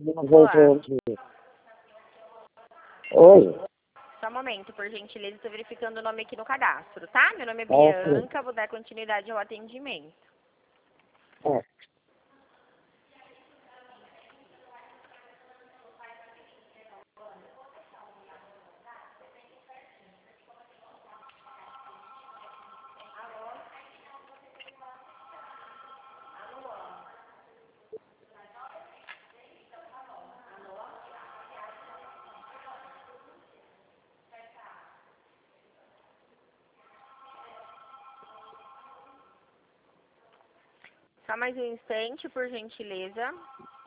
Não voltou aqui. Oi. Só um momento, por gentileza, estou verificando o nome aqui no cadastro, tá? Meu nome é Ok. Bianca, vou dar continuidade ao atendimento. É. Só mais um instante, por gentileza.